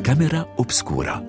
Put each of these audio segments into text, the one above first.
كاميرا أوبسكورا.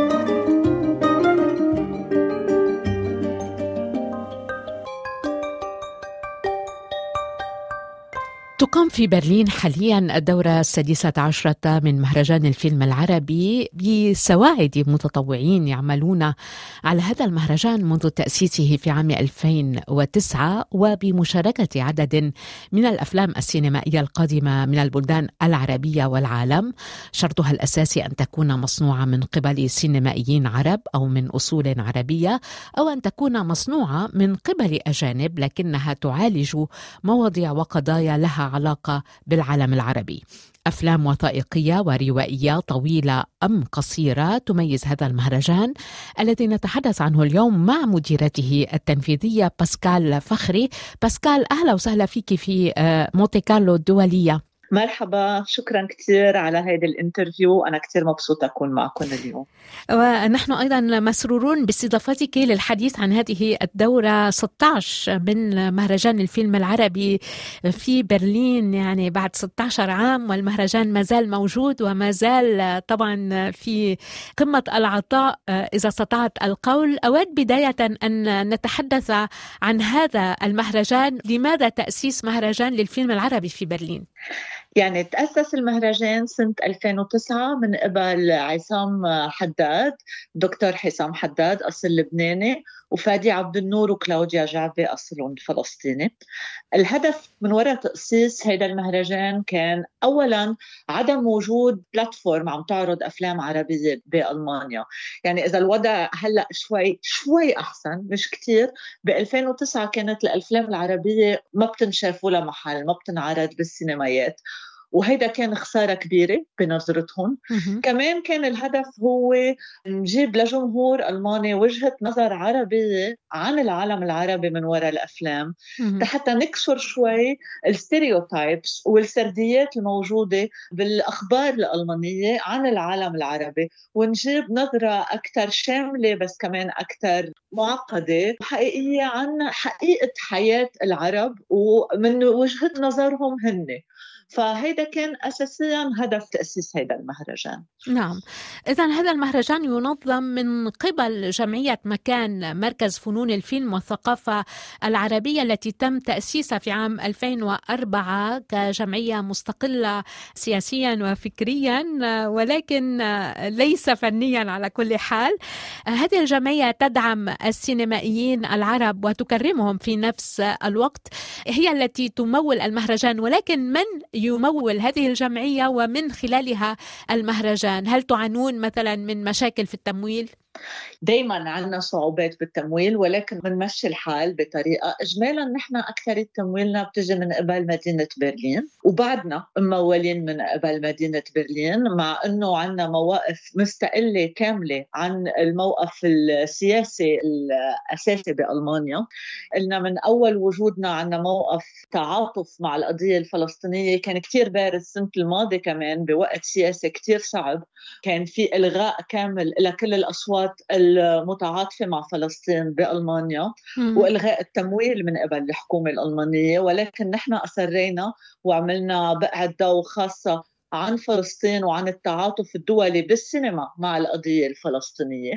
تقام في برلين حاليا الدورة 16 من مهرجان الفيلم العربي بسواعد متطوعين يعملون على هذا المهرجان منذ تأسيسه في عام 2009 وبمشاركة عدد من الأفلام السينمائية القادمة من البلدان العربية والعالم. شرطها الأساسي أن تكون مصنوعة من قبل سينمائيين عرب أو من أصول عربية، أو أن تكون مصنوعة من قبل أجانب لكنها تعالج مواضيع وقضايا لها علاقة بالعالم العربي. أفلام وثائقية وروائية طويلة أم قصيرة تميز هذا المهرجان الذي نتحدث عنه اليوم مع مديرته التنفيذية باسكال فخري. باسكال، أهلا وسهلا فيك في مونتي كارلو الدولية. مرحبا، شكرا كثير على هذا الانترفيو. أنا كثير مبسوطة أكون معكم اليوم. ونحن أيضا مسرورون باستضافتك للحديث عن هذه الدورة 16 من مهرجان الفيلم العربي في برلين، يعني بعد 16 عام والمهرجان ما زال موجود وما زال طبعا في قمة العطاء إذا استطعت القول. أود بداية أن نتحدث عن هذا المهرجان. لماذا تأسيس مهرجان للفيلم العربي في برلين؟ يعني تأسس المهرجان سنة 2009 من قبل عصام حداد، دكتور حسام حداد أصل لبناني، وفادي عبد النور وكلاوديا جعبي أصلهم فلسطيني. الهدف من وراء تأسيس هذا المهرجان كان أولاً عدم وجود بلاتفورم عم تعرض أفلام عربية بألمانيا. يعني إذا الوضع هلأ شوي أحسن، مش كتير، ب2009 كانت الأفلام العربية ما بتنشاف ولا محل، ما بتنعرض بالسينمايات، وهيدا كان خسارة كبيرة بنظرتهم. كمان كان الهدف هو نجيب لجمهور ألماني وجهة نظر عربية عن العالم العربي من وراء الأفلام، حتى نكسر شوي الستيريوتايبس والسرديات الموجودة بالأخبار الألمانية عن العالم العربي، ونجيب نظرة أكثر شاملة بس كمان أكثر معقدة وحقيقية عن حقيقة حياة العرب ومن وجهة نظرهم هن. فهيدا كان أساسياً هدف تأسيس هيدا المهرجان. نعم، إذن هذا المهرجان ينظم من قبل جمعية مكان مركز فنون الفيلم والثقافة العربية التي تم تأسيسها في عام 2004 كجمعية مستقلة سياسيا وفكريا ولكن ليس فنيا على كل حال. هذه الجمعية تدعم السينمائيين العرب وتكرمهم في نفس الوقت. هي التي تمول المهرجان، ولكن من يمول هذه الجمعية ومن خلالها المهرجان؟ هل تعانون مثلا من مشاكل في التمويل؟ دايما عندنا صعوبات بالتمويل، ولكن بنمشي الحال بطريقة. إجمالا نحن أكثر تمويلنا بتجي من قبل مدينة برلين، وبعدنا ممولين من قبل مدينة برلين، مع أنه عندنا مواقف مستقلة كاملة عن الموقف السياسي الأساسي بألمانيا. قلنا من أول وجودنا عندنا موقف تعاطف مع القضية الفلسطينية، كان كتير بارز سنة الماضي كمان بوقت سياسي كتير صعب، كان في إلغاء كامل لكل الأصوات المتعاطفة مع فلسطين بألمانيا وإلغاء التمويل من قبل الحكومة الألمانية. ولكن نحن أصرينا وعملنا بقعة ضوء خاصة عن فلسطين وعن التعاطف الدولي بالسينما مع القضية الفلسطينية.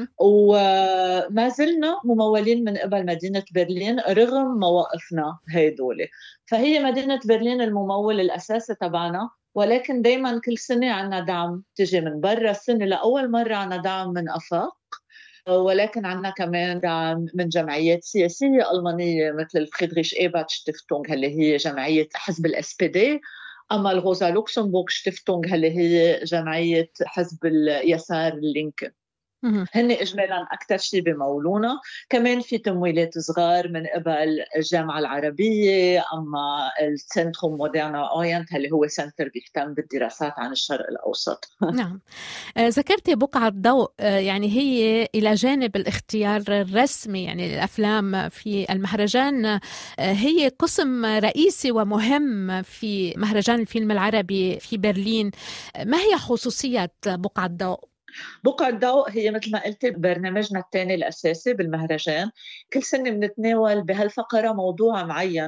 وما زلنا ممولين من قبل مدينة برلين رغم مواقفنا هيدولي. فهي مدينة برلين الممول الأساسي تبعنا، ولكن دايما كل سنة عنا دعم تجي من برا. السنة لأول مرة عنا دعم من أفاق، ولكن عنا كمان دعم من جمعيات سياسية ألمانية مثل الفريدريش إيبات شتيفتونغ اللي هي جمعية حزب الاس بي دي، أما الغوزا لوكسمبورغ شتيفتونغ اللي هي جمعية حزب اليسار اللينكن. هن إجمالاً أكثر شيء بمولونا. كمان في تمويلات صغار من قبل الجامعة العربية، أما السنتروم مودرنا أورينت اللي هو سنتر بيهتم بالدراسات عن الشرق الأوسط. نعم، ذكرت بقعة ضوء، يعني هي إلى جانب الاختيار الرسمي يعني الأفلام في المهرجان هي قسم رئيسي ومهم في مهرجان الفيلم العربي في برلين. ما هي خصوصية بقعة ضوء؟ بقعة ضوء هي مثل ما قلت برنامجنا الثاني الأساسي بالمهرجان. كل سنة بنتناول بهالفقرة موضوع معين،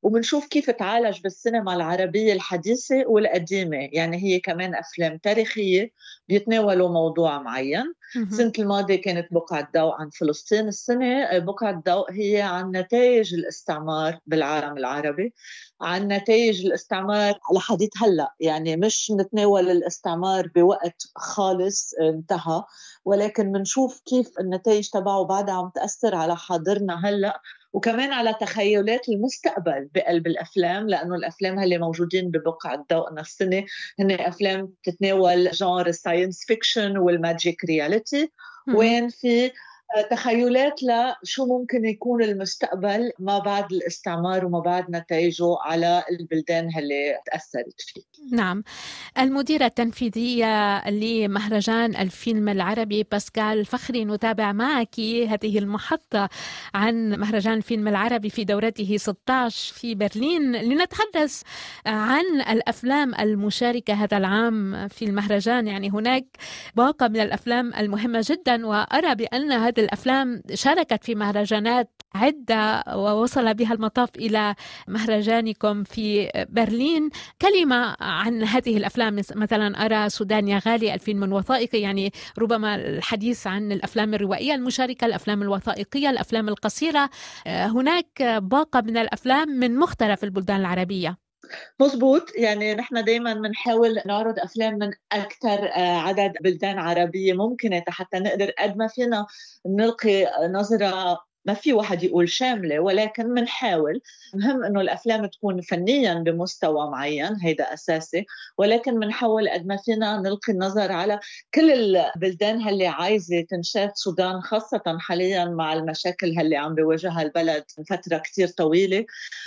وبنشوف كيف تعالج بالسينما العربية الحديثة والقديمة. يعني هي كمان أفلام تاريخية بيتناولوا موضوع معين. السنة الماضية كانت بقعة ضوء عن فلسطين، السنة بقعة ضوء هي عن نتائج الاستعمار بالعالم العربي، عن نتائج الاستعمار لحديث هلأ. يعني مش نتناول الاستعمار بوقت خالص انتهى، ولكن بنشوف كيف النتائج تبعه بعدها عم تأثر على حاضرنا هلأ، وكمان على تخيلات المستقبل بقلب الأفلام، لأنه الأفلام اللي موجودين ببقعة ضوءنا السنة هن أفلام تتناول جانر الساينس فيكشن والماجيك رياليتي، وين في تخيلات لشو ممكن يكون المستقبل ما بعد الاستعمار وما بعد نتائجه على البلدان اللي تأثرت فيه. نعم. المديرة التنفيذية لمهرجان الفيلم العربي باسكال فخري، نتابع معك هذه المحطة عن مهرجان الفيلم العربي في دورته 16 في برلين، لنتحدث عن الأفلام المشاركة هذا العام في المهرجان. يعني هناك باقة من الأفلام المهمة جدا، وأرى بأن هذه الأفلام شاركت في مهرجانات عدة ووصل بها المطاف إلى مهرجانكم في برلين. كلمة عن هذه الأفلام، مثلا أرى سودان يا غالي الفيلم الوثائقي، يعني ربما الحديث عن الأفلام الروائية المشاركة، الأفلام الوثائقية، الأفلام القصيرة. هناك باقة من الأفلام من مختلف البلدان العربية. مزبوط. يعني نحن دايما بنحاول نعرض أفلام من أكثر عدد بلدان عربية ممكنة حتى نقدر قد ما فينا نلقي نظرة، ما في واحد يقول شاملة، ولكن منحاول. مهم إنه الأفلام تكون فنيا بمستوى معين، هيدا أساسي، ولكن منحاول قد ما فينا نلقي النظر على كل البلدان اللي عايزة تنشاف. سودان خاصة حاليا مع المشاكل اللي عم بيواجهها البلد فترة كتير طويلة،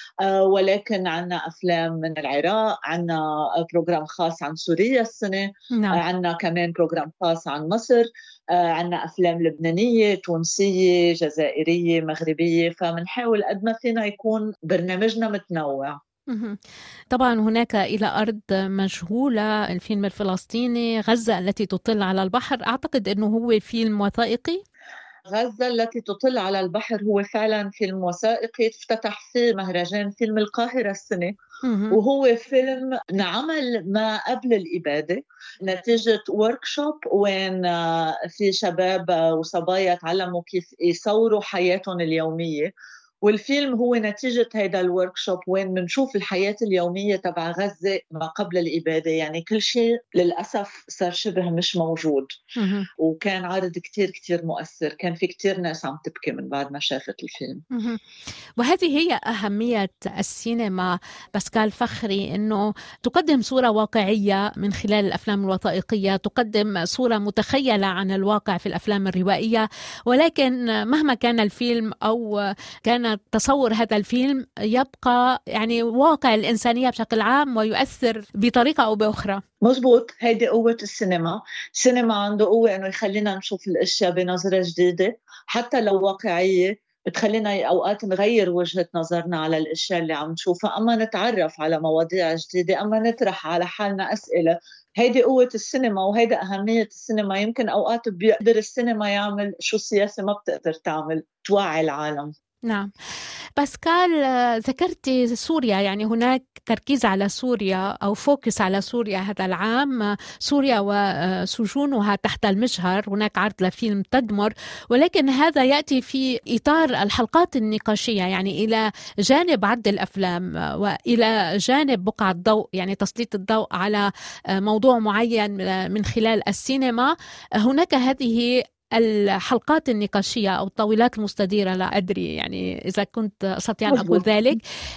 ولكن عنا أفلام من العراق، عنا بروجرام خاص عن سوريا السنة، نعم. عنا كمان بروجرام خاص عن مصر، عنا أفلام لبنانية، تونسية، جزائرية، مغربية. فمنحاول قد ما فينا يكون برنامجنا متنوع. طبعا هناك إلى أرض مجهولة الفيلم الفلسطيني غزة التي تطل على البحر، أعتقد أنه هو فيلم وثائقي. غزة التي تطل على البحر هو فعلا فيلم وثائقي افتتح في مهرجان فيلم القاهرة السنة، وهو فيلم نعمل ما قبل الإبادة نتيجة وركشوب وين في شباب وصبايا تعلموا كيف يصوروا حياتهم اليومية. والفيلم هو نتيجة هيدا الوركشوب وين بنشوف الحياة اليومية تبع غزة ما قبل الإبادة. يعني كل شيء للأسف صار شبه مش موجود. وكان عرض كتير كتير مؤثر، كان في كتير ناس عم تبكي من بعد ما شافت الفيلم. وهذه هي أهمية السينما باسكال فخري، أنه تقدم صورة واقعية من خلال الأفلام الوثائقية، تقدم صورة متخيلة عن الواقع في الأفلام الروائية، ولكن مهما كان الفيلم أو كان تصور هذا الفيلم يبقى يعني واقع الإنسانية بشكل عام ويؤثر بطريقة أو بأخرى. مزبوط. هيدي قوة السينما. السينما عنده قوة إنه يخلينا نشوف الأشياء بنظرة جديدة، حتى لو واقعية بتخلينا أوقات نغير وجهة نظرنا على الأشياء اللي عم نشوفها، أما نتعرف على مواضيع جديدة، أما نطرح على حالنا أسئلة. هيدي قوة السينما وهيدا أهمية السينما. يمكن أوقات بيقدر السينما يعمل شو السياسة ما بتقدر تعمل، توعي العالم. نعم. باسكال، ذكرت سوريا، يعني هناك تركيز على سوريا أو فوكس على سوريا هذا العام، سوريا وسجونها تحت المجهر. هناك عرض لفيلم تدمر، ولكن هذا يأتي في إطار الحلقات النقاشية، يعني إلى جانب عرض الأفلام وإلى جانب بقعة ضوء، يعني تسليط الضوء على موضوع معين من خلال السينما. هناك هذه الحلقات النقاشية أو الطاولات المستديرة، لا أدري يعني إذا كنت أستطيع أن أقول ذلك،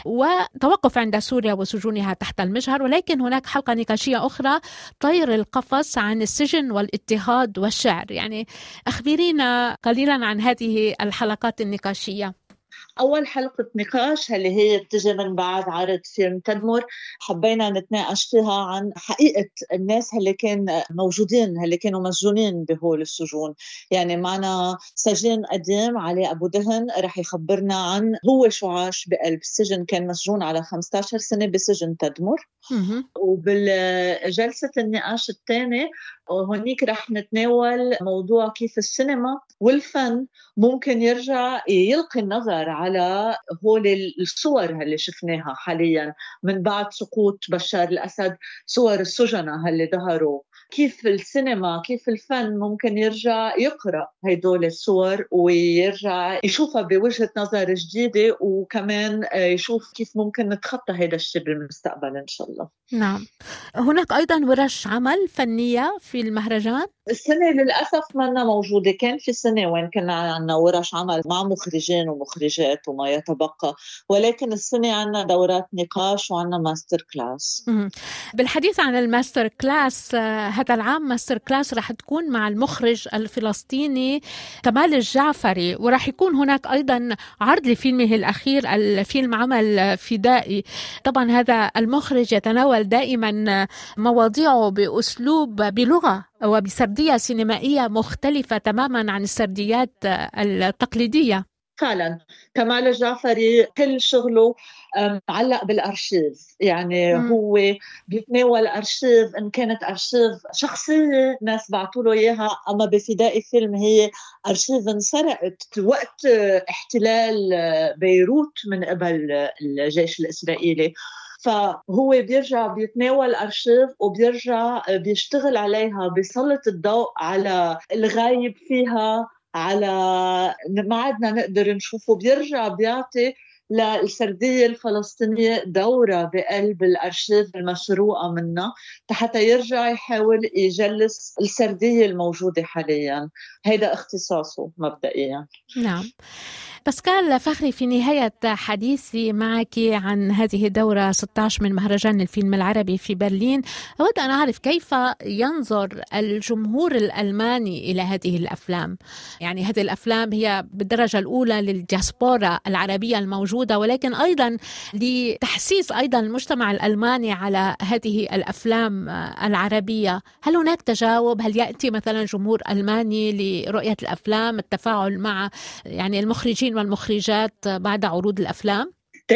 وتوقف عند سوريا وسجونها تحت المجهر. ولكن هناك حلقة نقاشية أخرى، طير القفص، عن السجن والاضطهاد والشعر. يعني أخبرينا قليلا عن هذه الحلقات النقاشية. أول حلقة نقاش اللي هي بتجي من بعد عرض فيلم تدمر، حبينا نتناقش فيها عن حقيقة الناس اللي كان موجودين، اللي كانوا مسجونين بهول السجون. يعني معنا سجين قديم علي أبو دهن رح يخبرنا عن هو شو عاش بقلب السجن، كان مسجون على 15 سنة بسجن تدمر. وبالجلسة النقاش الثاني هونيك رح نتناول موضوع كيف السينما والفن ممكن يرجع يلقي النظر على هول الصور اللي شفناها حاليا من بعد سقوط بشار الأسد، صور السجناء اللي ظهروا، كيف السينما كيف الفن ممكن يرجع يقرأ هيدول الصور ويرجع يشوفها بوجهة نظر جديدة، وكمان يشوف كيف ممكن نتخطى هذا الشيء بالمستقبل إن شاء الله. نعم. هناك أيضا ورش عمل فنية في المهرجان؟ السنة للأسف ما موجودة. كان في سنة وين كنا عنا ورش عمل مع مخرجين ومخرجات وما يتبقى، ولكن السنة عنا دورات نقاش وعنا ماستر كلاس. بالحديث عن الماستر كلاس، هذا العام ماستر كلاس رح تكون مع المخرج الفلسطيني كمال الجعفري، ورح يكون هناك أيضا عرض لفيلمه الأخير، الفيلم عمل فدائي. طبعا هذا المخرج يتناول دائما مواضيعه بأسلوب بلغة وبسردية سينمائية مختلفة تماما عن السرديات التقليدية. فعلا كمال الجعفري كل شغله معلق بالأرشيف، يعني هو بيتناول أرشيف، إن كانت أرشيف شخصية ناس بعتوا له إياها، أما بفدائي فيلم هي أرشيف انسرقت وقت احتلال بيروت من قبل الجيش الإسرائيلي. فهو بيرجع بيتناول أرشيف وبيرجع بيشتغل عليها، بيسلط الضوء على الغايب فيها، على ما عدنا نقدر نشوفه، بيرجع بيعطي للسردية الفلسطينية دورة بقلب الأرشيف المسروقة منا حتى يرجع يحاول يجلس السردية الموجودة حاليا. هيدا اختصاصه مبدئيا. نعم. باسكال فخري، في نهاية حديثي معك عن هذه الدورة 16 من مهرجان الفيلم العربي في برلين، أود أن أعرف كيف ينظر الجمهور الألماني إلى هذه الأفلام. يعني هذه الأفلام هي بالدرجة الأولى للدياسبورا العربية الموجودة، ولكن أيضا لتحسيس أيضا المجتمع الألماني على هذه الأفلام العربية. هل هناك تجاوب؟ هل يأتي مثلا جمهور ألماني لرؤية الأفلام، التفاعل مع يعني المخرجين والمخرجات بعد عروض الأفلام؟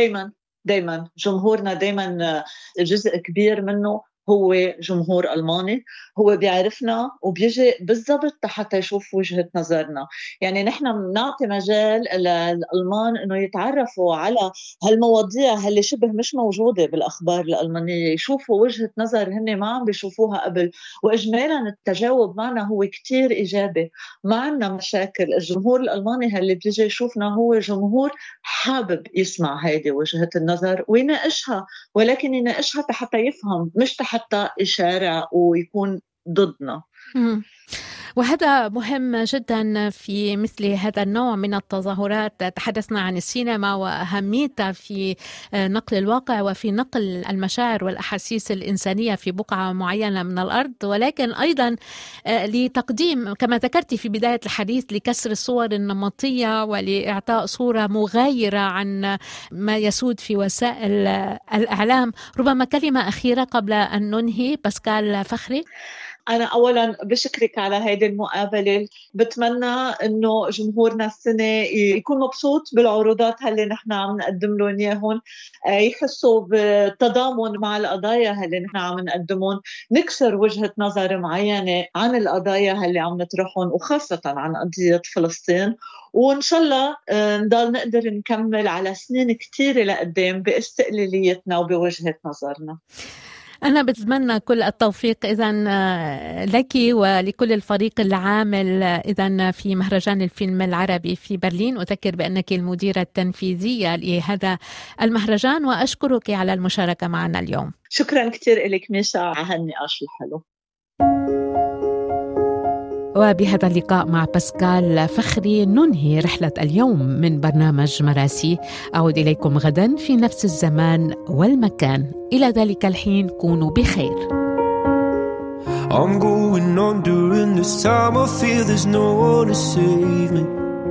دايما جمهورنا دايما جزء كبير منه هو جمهور ألماني، هو بيعرفنا وبيجي بالضبط حتى يشوف وجهة نظرنا. يعني نحن بنعطي مجال للألمان إنه يتعرفوا على هالمواضيع اللي شبه مش موجودة بالأخبار الألمانية، يشوفوا وجهة نظر هن ما عم بيشوفوها قبل، وإجمالا التجاوب معنا هو كتير إيجابي، ما عنا مشاكل. الجمهور الألماني اللي بيجي يشوفنا هو جمهور حابب يسمع هيدي وجهة النظر ويناقشها، ولكن يناقشها حتى يفهم، مش حتى يشارع ويكون ضدنا. وهذا مهم جدا في مثل هذا النوع من التظاهرات. تحدثنا عن السينما وأهميتها في نقل الواقع وفي نقل المشاعر والأحاسيس الإنسانية في بقعة معينة من الأرض، ولكن أيضا لتقديم كما ذكرت في بداية الحديث لكسر الصور النمطية ولإعطاء صورة مغايرة عن ما يسود في وسائل الإعلام. ربما كلمة أخيرة قبل أن ننهي باسكال فخري. أنا أولاً بشكرك على هذه المقابلة. بتمنى إنه جمهورنا السنة يكون مبسوط بالعروضات اللي نحن عم نقدم لهم إياهم، يحسوا بالتضامن مع القضايا اللي نحن عم نقدمهم، نكسر وجهة نظر معينة عن القضايا اللي عم نطرحهم وخاصة عن قضية فلسطين، وإن شاء الله نضل نقدر نكمل على سنين كتيرة لقدام باستقلاليتنا وبوجهة نظرنا. أنا بتمنى كل التوفيق إذن لك ولكل الفريق العامل إذن في مهرجان الفيلم العربي في برلين. أذكر بأنك المديرة التنفيذية لهذا المهرجان، وأشكرك على المشاركة معنا اليوم. شكرا كتير لك ميشا على هالنقاش الحلو. وبهذا اللقاء مع باسكال فخري ننهي رحلة اليوم من برنامج مراسي. أعود إليكم غدا في نفس الزمان والمكان. إلى ذلك الحين كونوا بخير. I'm going on during this time. I feel there's no one to save me.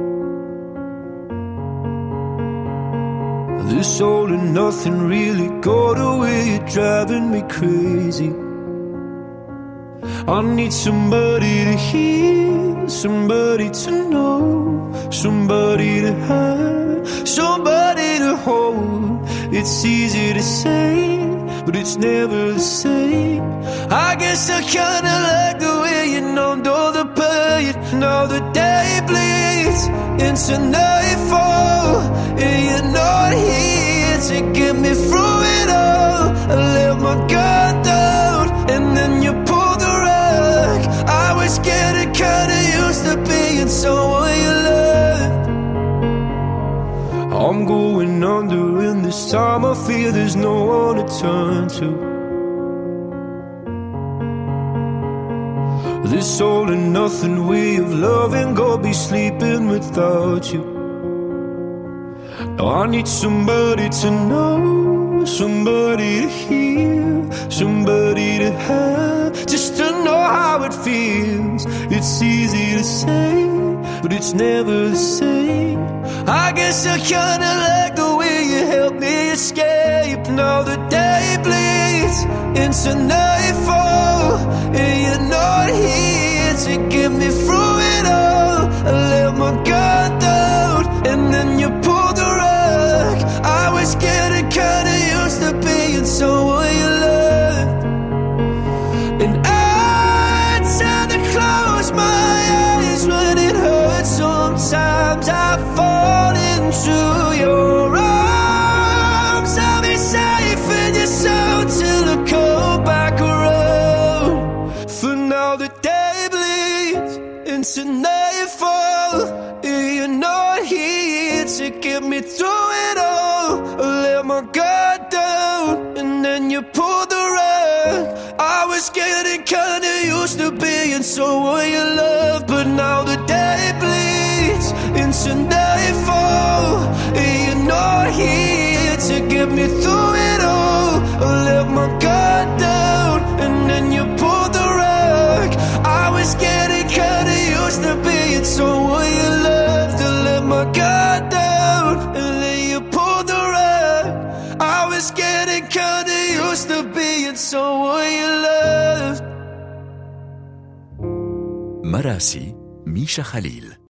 This all and nothing really got away. You're driving me crazy. I need somebody to hear, somebody to know, somebody to have, somebody to hold. It's easy to say, but it's never the same. I guess I kinda like the way you numbed all the pain. Now the day bleeds into nightfall, and you're not here to get me through it all. I let my guard down, and then you pulled the rug. I was getting kinda used to being someone you loved. I'm going under, and this time I feel there's no one to turn to. This all and nothing way of loving, go be sleeping without you. Now I need somebody to know, somebody to hear, somebody to have, just to know how it feels. It's easy to say, but it's never the same. I guess I kinda like the way you help me escape. Now the day bleeds into nightfall, and you're not here to get me through it all. I let my guard down, and then you pulled the rug. I was getting kinda used to being someone you loved, and I tend to close my eyes when it hurts. Sometimes I fall into your arms. I'll be safe in your soul till I come back around. For now the day bleeds into nightfall, and you're not here to get me through it all. I let my guard down, and then you pulled the rug. I was getting kinda used to being someone you love, but now the day bleeds into nightfall, and you're not here to get me through it all. I let my guard down, and then you pulled the rug. I was getting kinda used to being someone you loved. I let my guard down, and then you pulled the rug. I was getting kinda used to being someone you loved. مراسي ميشا خليل.